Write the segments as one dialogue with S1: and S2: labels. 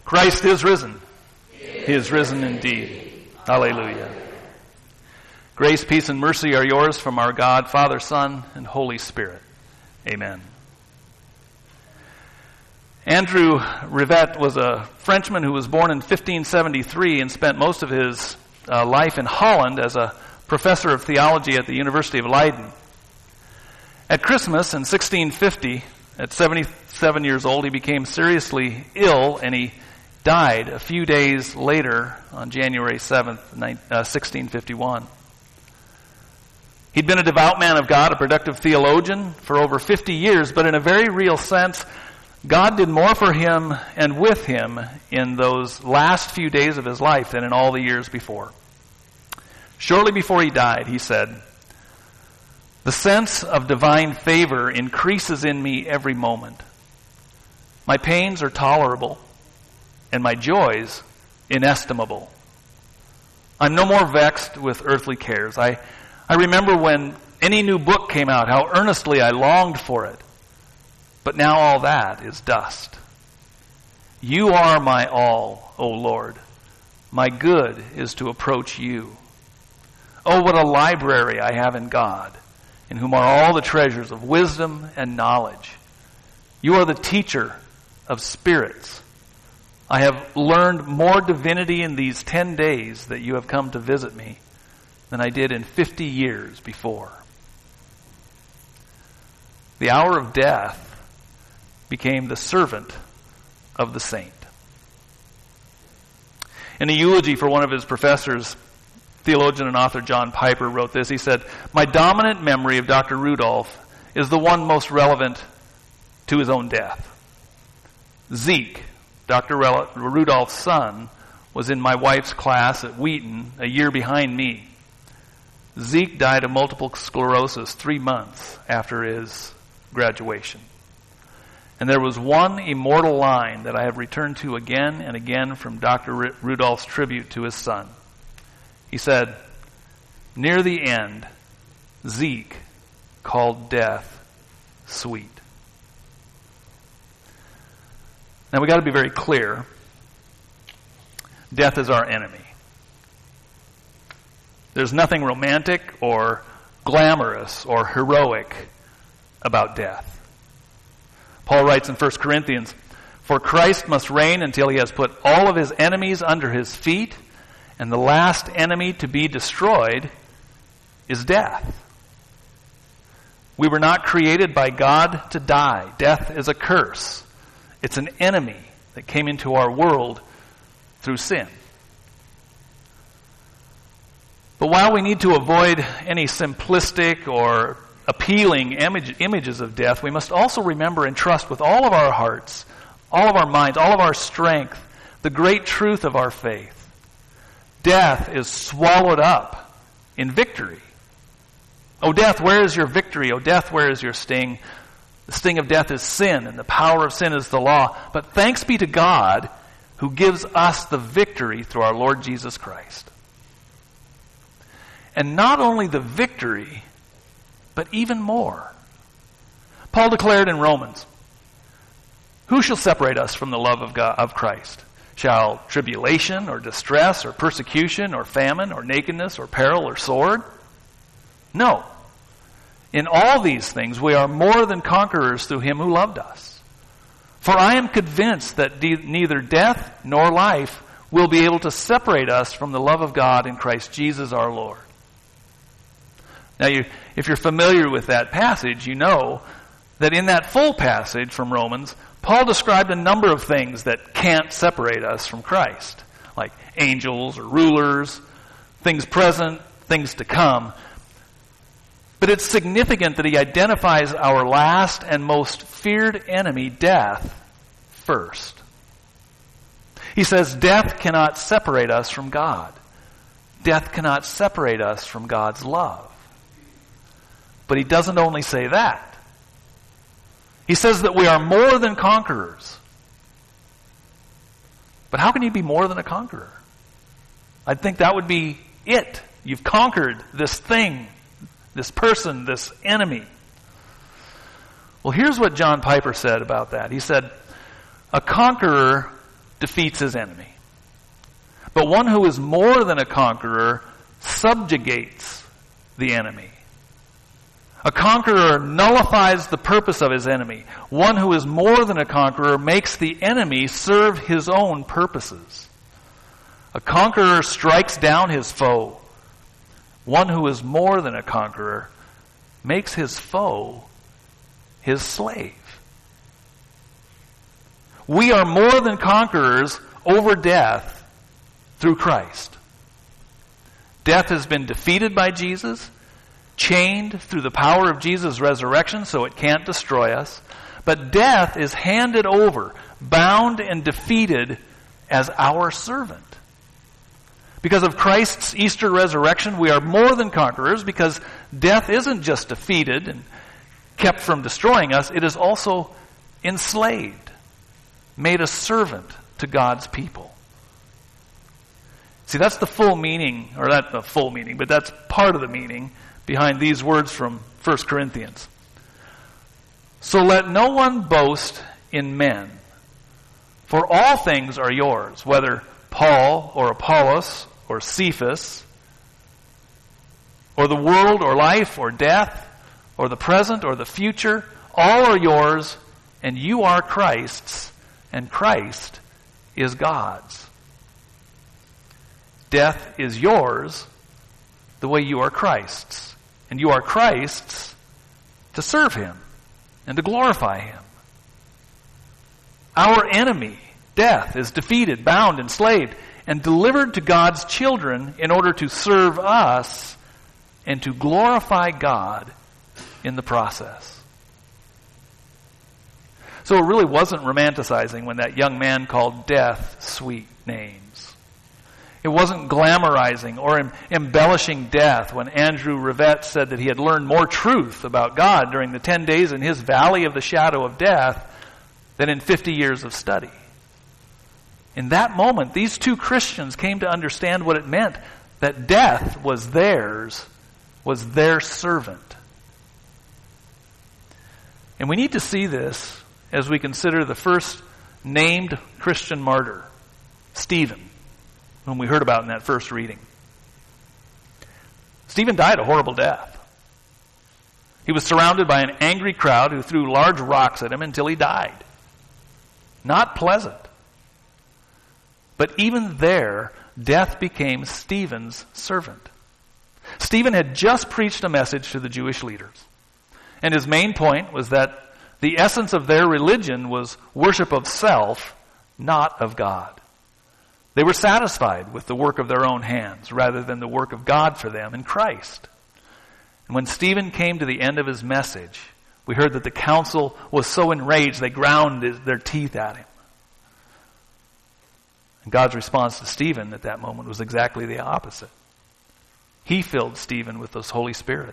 S1: Christ is risen. He is risen indeed. Hallelujah. Grace, peace, and mercy are yours from our God, Father, Son, and Holy Spirit. Amen. Andrew Rivet was a Frenchman who was born in 1573 and spent most of his life in Holland as a professor of theology at the University of Leiden. At Christmas in 1650, at 77 years old, he became seriously ill and he died a few days later on January 7th, 1651. He'd been a devout man of God, a productive theologian for over 50 years, but in a very real sense, God did more for him and with him in those last few days of his life than in all the years before. Shortly before he died, he said, "The sense of divine favor increases in me every moment. My pains are tolerable, and my joys inestimable. I'm no more vexed with earthly cares. I remember when any new book came out, how earnestly I longed for it. But now all that is dust. You are my all, O Lord. My good is to approach you. Oh, what a library I have in God, in whom are all the treasures of wisdom and knowledge. You are the teacher of spirits. I have learned more divinity in these 10 days that you have come to visit me than I did in 50 years before." The hour of death became the servant of the saint. In a eulogy for one of his professors, theologian and author John Piper wrote this. He said, "My dominant memory of Dr. Rudolph is the one most relevant to his own death. Zeke, Dr. Rudolph's son, was in my wife's class at Wheaton a year behind me. Zeke died of multiple sclerosis 3 months after his graduation. And there was one immortal line that I have returned to again and again from Dr. Rudolph's tribute to his son. He said, 'Near the end, Zeke called death sweet.'" Now we got to be very clear. Death is our enemy. There's nothing romantic or glamorous or heroic about death. Paul writes in 1 Corinthians, "For Christ must reign until he has put all of his enemies under his feet, and the last enemy to be destroyed is death." We were not created by God to die. Death is a curse. It's an enemy that came into our world through sin. But while we need to avoid any simplistic or appealing images of death, we must also remember and trust with all of our hearts, all of our minds, all of our strength, the great truth of our faith. Death is swallowed up in victory. O death, where is your victory? O death, where is your sting? The sting of death is sin, and the power of sin is the law. But thanks be to God who gives us the victory through our Lord Jesus Christ. And not only the victory, but even more. Paul declared in Romans, "Who shall separate us from the love of God, of Christ? Shall tribulation or distress or persecution or famine or nakedness or peril or sword? No. In all these things we are more than conquerors through him who loved us. For I am convinced that neither death nor life will be able to separate us from the love of God in Christ Jesus our Lord." Now, if you're familiar with that passage, you know that in that full passage from Romans, Paul described a number of things that can't separate us from Christ, like angels or rulers, things present, things to come. But it's significant that he identifies our last and most feared enemy, death, first. He says death cannot separate us from God. Death cannot separate us from God's love. But he doesn't only say that. He says that we are more than conquerors. But how can you be more than a conqueror? I think that would be it. You've conquered this thing, this person, this enemy. Well, here's what John Piper said about that. He said, "A conqueror defeats his enemy. But one who is more than a conqueror subjugates the enemy. A conqueror nullifies the purpose of his enemy. One who is more than a conqueror makes the enemy serve his own purposes. A conqueror strikes down his foe. One who is more than a conqueror makes his foe his slave. We are more than conquerors over death through Christ. Death has been defeated by Jesus, chained through the power of Jesus' resurrection so it can't destroy us. But death is handed over, bound and defeated as our servant. Because of Christ's Easter resurrection, we are more than conquerors because death isn't just defeated and kept from destroying us, it is also enslaved, made a servant to God's people. See, that's the full meaning, or not the full meaning, but that's part of the meaning behind these words from 1 Corinthians. So let no one boast in men, for all things are yours, whether Paul or Apollos or Cephas, or the world or life or death, or the present or the future, all are yours, and you are Christ's, and Christ is God's. Death is yours the way you are Christ's, and you are Christ's to serve him and to glorify him. Our enemy, death, is defeated, bound, enslaved, and delivered to God's children in order to serve us and to glorify God in the process. So it really wasn't romanticizing when that young man called death sweet names. It wasn't glamorizing or embellishing death when Andrew Rivette said that he had learned more truth about God during the 10 days in his valley of the shadow of death than in 50 years of study. In that moment, these two Christians came to understand what it meant that death was theirs, was their servant. And we need to see this as we consider the first named Christian martyr, Stephen, whom we heard about in that first reading. Stephen died a horrible death. He was surrounded by an angry crowd who threw large rocks at him until he died. Not pleasant. But even there, death became Stephen's servant. Stephen had just preached a message to the Jewish leaders. And his main point was that the essence of their religion was worship of self, not of God. They were satisfied with the work of their own hands rather than the work of God for them in Christ. And when Stephen came to the end of his message, we heard that the council was so enraged they ground their teeth at him. And God's response to Stephen at that moment was exactly the opposite. He filled Stephen with the Holy Spirit.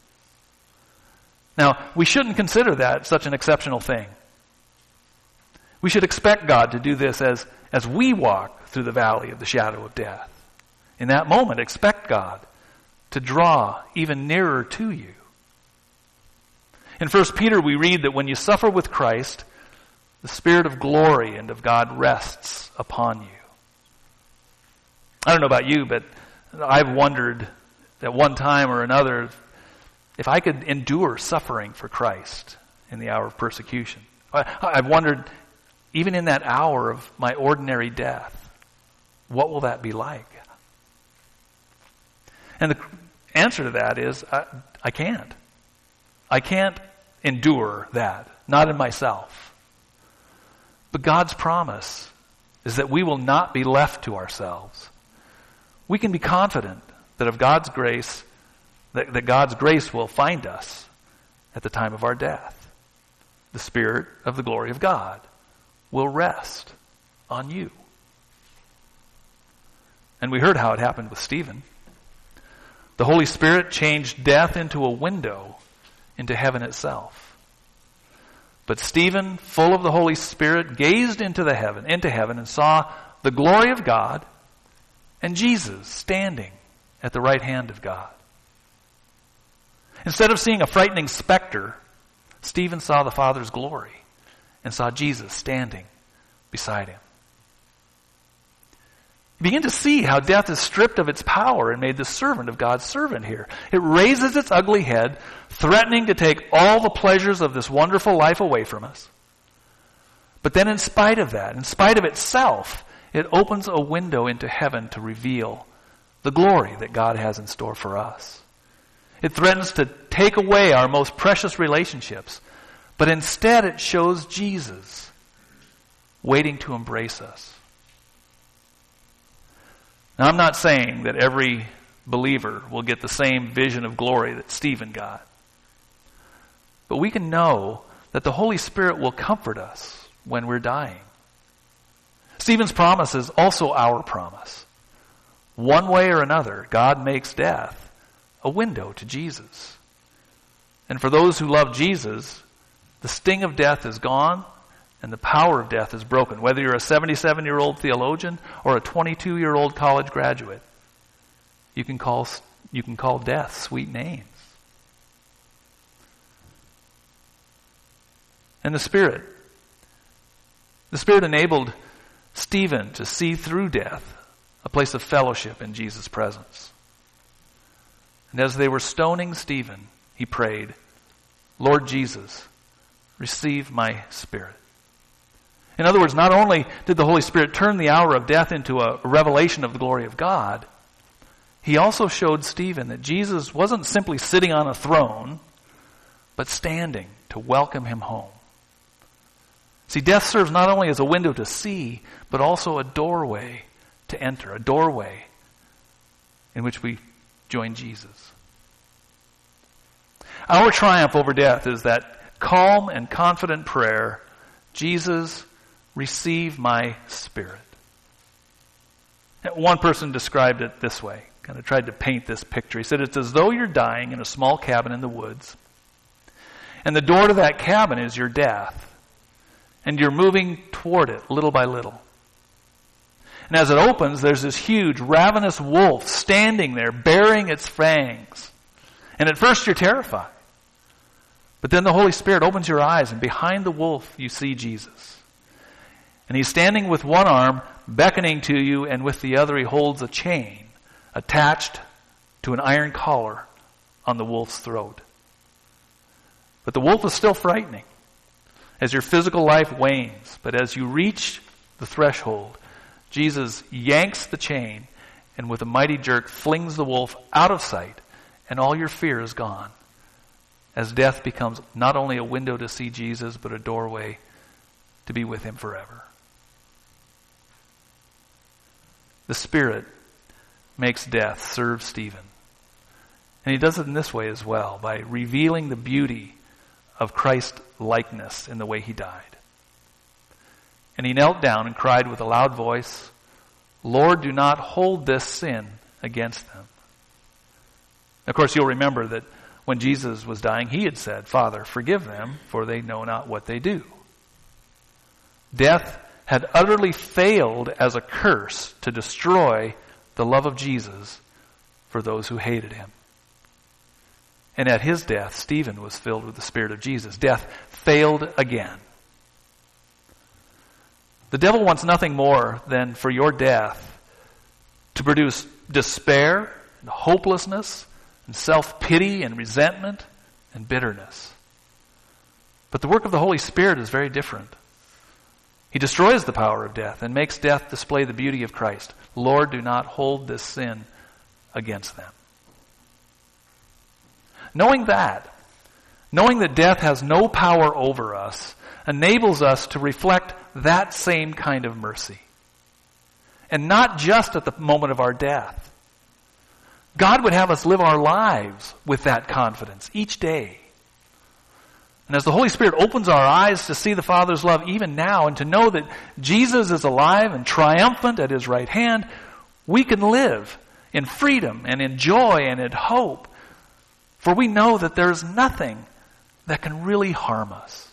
S1: Now, we shouldn't consider that such an exceptional thing. We should expect God to do this as we walk through the valley of the shadow of death. In that moment, expect God to draw even nearer to you. In 1 Peter, we read that when you suffer with Christ, the Spirit of glory and of God rests upon you. I don't know about you, but I've wondered at one time or another if I could endure suffering for Christ in the hour of persecution. I've wondered, even in that hour of my ordinary death, what will that be like? And the answer to that is, I can't. I can't endure that, not in myself. But God's promise is that we will not be left to ourselves. We can be confident that of God's grace, that God's grace will find us at the time of our death. The Spirit of the glory of God will rest on you. And we heard how it happened with Stephen. The Holy Spirit changed death into a window into heaven itself. But Stephen, full of the Holy Spirit, gazed into heaven and saw the glory of God and Jesus standing at the right hand of God. Instead of seeing a frightening specter, Stephen saw the Father's glory and saw Jesus standing beside him. begin to see how death is stripped of its power and made the servant of God's servant here. It raises its ugly head, threatening to take all the pleasures of this wonderful life away from us. But then in spite of that, in spite of itself, it opens a window into heaven to reveal the glory that God has in store for us. It threatens to take away our most precious relationships, but instead it shows Jesus waiting to embrace us. Now, I'm not saying that every believer will get the same vision of glory that Stephen got. But we can know that the Holy Spirit will comfort us when we're dying. Stephen's promise is also our promise. One way or another, God makes death a window to Jesus. And for those who love Jesus, the sting of death is gone and the power of death is broken. Whether you're a 77-year-old theologian or a 22-year-old college graduate, you can call death sweet names. And the Spirit enabled Stephen to see through death a place of fellowship in Jesus' presence. And as they were stoning Stephen, he prayed, "Lord Jesus, receive my spirit." In other words, not only did the Holy Spirit turn the hour of death into a revelation of the glory of God, he also showed Stephen that Jesus wasn't simply sitting on a throne, but standing to welcome him home. See, death serves not only as a window to see, but also a doorway to enter, a doorway in which we join Jesus. Our triumph over death is that calm and confident prayer, "Jesus, receive my spirit." One person described it this way, kind of tried to paint this picture. He said, it's as though you're dying in a small cabin in the woods, and the door to that cabin is your death, and you're moving toward it little by little. And as it opens, there's this huge, ravenous wolf standing there, baring its fangs. And at first you're terrified. But then the Holy Spirit opens your eyes, and behind the wolf you see Jesus. And he's standing with one arm, beckoning to you, and with the other he holds a chain attached to an iron collar on the wolf's throat. But the wolf is still frightening as your physical life wanes. But as you reach the threshold, Jesus yanks the chain and with a mighty jerk flings the wolf out of sight, and all your fear is gone, as death becomes not only a window to see Jesus, but a doorway to be with him forever. The Spirit makes death serve Stephen. And he does it in this way as well, by revealing the beauty of Christ's likeness in the way he died. And he knelt down and cried with a loud voice, "Lord, do not hold this sin against them." Of course, you'll remember that when Jesus was dying, he had said, "Father, forgive them, for they know not what they do." Death had utterly failed as a curse to destroy the love of Jesus for those who hated him. And at his death, Stephen was filled with the Spirit of Jesus. Death failed again. The devil wants nothing more than for your death to produce despair and hopelessness and self-pity and resentment and bitterness. But the work of the Holy Spirit is very different. He destroys the power of death and makes death display the beauty of Christ. Lord, do not hold this sin against them. Knowing that death has no power over us, enables us to reflect that same kind of mercy. And not just at the moment of our death. God would have us live our lives with that confidence each day. And as the Holy Spirit opens our eyes to see the Father's love even now, and to know that Jesus is alive and triumphant at his right hand, we can live in freedom and in joy and in hope. For we know that there is nothing that can really harm us.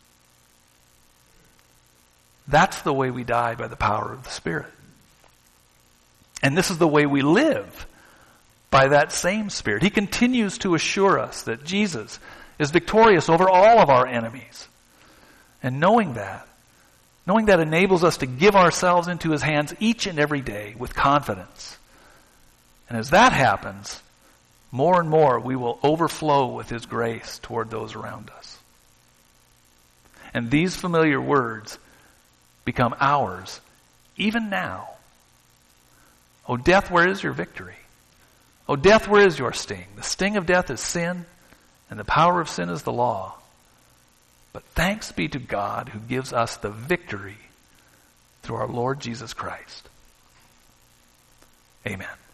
S1: That's the way we die, by the power of the Spirit. And this is the way we live, by that same Spirit. He continues to assure us that Jesus is victorious over all of our enemies. And knowing that, Knowing that enables us to give ourselves into his hands each and every day with confidence. And as that happens, more and more we will overflow with his grace toward those around us. And these familiar words become ours even now. O death, where is your victory? O death, where is your sting? The sting of death is sin, and the power of sin is the law. But thanks be to God who gives us the victory through our Lord Jesus Christ. Amen.